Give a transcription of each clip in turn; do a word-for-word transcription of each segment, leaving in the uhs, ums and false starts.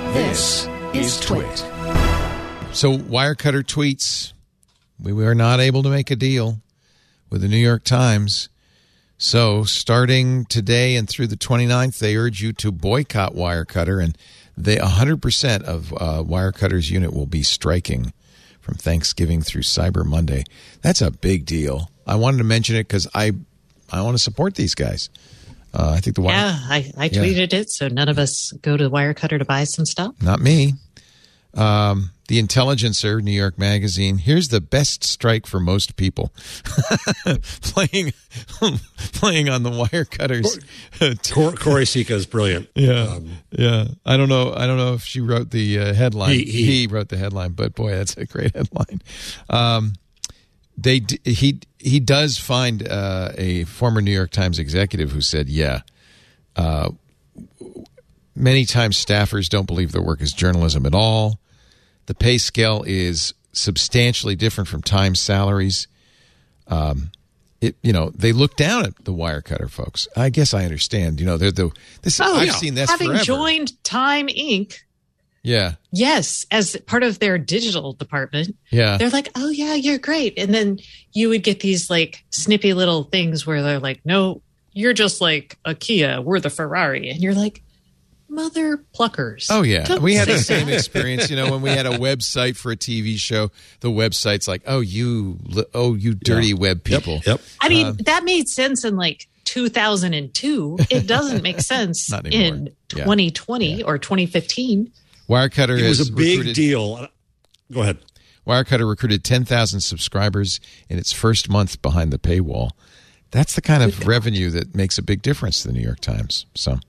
This is Twit. So Wirecutter tweets, we were not able to make a deal with the New York Times. So starting today and through the twenty-ninth, they urge you to boycott Wirecutter, and they one hundred percent of uh, Wirecutter's unit will be striking from Thanksgiving through Cyber Monday. That's a big deal. I wanted to mention it because I, I want to support these guys. Uh, I think the Wire- yeah, I, I tweeted yeah. it, so none of us go to Wirecutter to buy some stuff. Not me. Um, the Intelligencer, New York Magazine. Here's the best strike for most people. playing, playing on the Wirecutters. Cor- Corey Sika is brilliant. Yeah, um, yeah. I don't know. I don't know if she wrote the uh, headline. He, he. he wrote the headline, but boy, that's a great headline. Um, they he he does find uh, a former New York Times executive who said, "Yeah, uh, many times staffers don't believe their work is journalism at all. The pay scale is substantially different from Times salaries. Um, it you know they look down at the Wirecutter folks. I guess I understand. You know they're the this. Oh, I've yeah. seen this having forever. joined Time Incorporated. Yeah. Yes, as part of their digital department. Yeah. They're like, oh, yeah, you're great. And then you would get these like snippy little things where they're like, no, you're just like a Kia. We're the Ferrari. And you're like, mother pluckers. Oh, yeah. Don't we had the say same that. experience. You know, when we had a website for a T V show, the website's like, oh, you, oh, you dirty yeah. web people. Yep. yep. I mean, Um, that made sense in like two thousand two. It doesn't make sense Not anymore. in Yeah. twenty twenty Yeah. or twenty fifteen. Wirecutter It was has a big recruited, deal. Go ahead. Wirecutter recruited ten thousand subscribers in its first month behind the paywall. That's the kind of revenue that makes a big difference to the New York Times. So,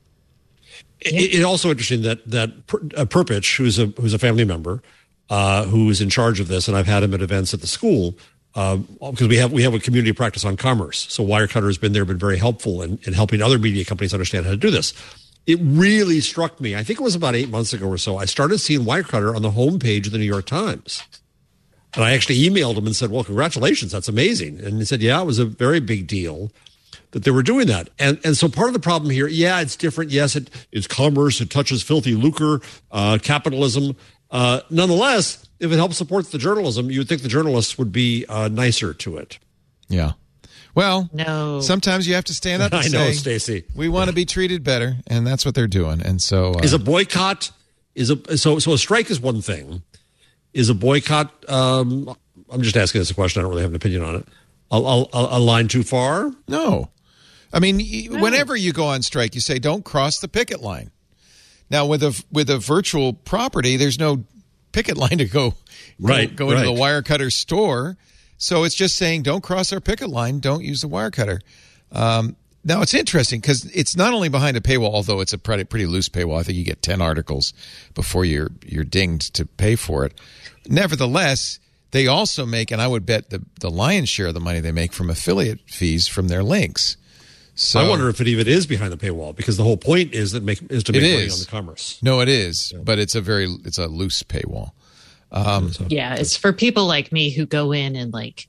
It's it also interesting that that Per- uh, Perpich, who's a who's a family member, uh, who is in charge of this, and I've had him at events at the school uh, because we have we have a community practice on commerce. So Wirecutter has been there, been very helpful in, in helping other media companies understand how to do this. It really struck me. I think it was about eight months ago or so. I started seeing Wirecutter on the homepage of the New York Times. And I actually emailed him and said, well, congratulations. That's amazing. And he said, yeah, it was a very big deal that they were doing that. And and so part of the problem here, yeah, it's different. Yes, it, it's commerce. It touches filthy lucre, uh, capitalism. Uh, nonetheless, if it helps support the journalism, you would think the journalists would be uh, nicer to it. yeah. Well, No. sometimes you have to stand up and I know, say, Stacey. we want to be treated better, and that's what they're doing. And so, uh, Is a boycott is a so so a strike is one thing. Is a boycott? Um, I'm just asking this a question. I don't really have an opinion on it. A, a, a line too far? no. I mean, y whenever you go on strike, you say, don't cross the picket line. Now, with a with a virtual property, there's no picket line to go Right, go, go into right. the Wirecutter store. So it's just saying, don't cross our picket line. Don't use the Wirecutter. Um, now, it's interesting because it's not only behind a paywall, although it's a pretty, pretty loose paywall. I think you get ten articles before you're you're dinged to pay for it. Nevertheless, they also make, and I would bet the, the lion's share of the money they make from affiliate fees from their links. So I wonder if it even is behind the paywall because the whole point is that make is to make It money is. on the commerce. No, it is, but it's a very it's a loose paywall. Um, Yeah, it's for people like me who go in and like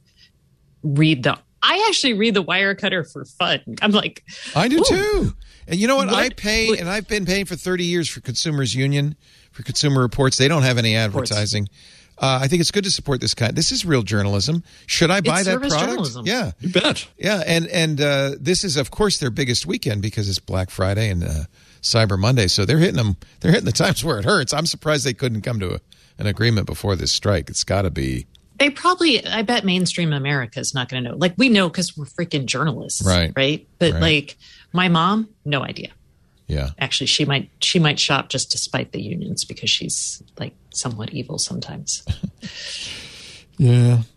read the. I actually read the Wirecutter for fun. I'm like, I do ooh, too. And you know what? What? I pay, and I've been paying for thirty years for Consumers Union, for Consumer Reports. They don't have any advertising. Uh, I think it's good to support this kind. This is real journalism. Should I buy It's that service product? journalism. Yeah, You bet. yeah. And and uh, this is, of course, their biggest weekend because it's Black Friday and uh, Cyber Monday. So they're hitting them. They're hitting the times where it hurts. I'm surprised they couldn't come to a, an agreement before this strike. It's got to be they probably. I bet mainstream America is not going to know. Like we know because we're freaking journalists, Right. Right. But Right. like my mom, no idea. yeah. Actually, she might she might shop just to spite the unions because she's like somewhat evil sometimes. Yeah.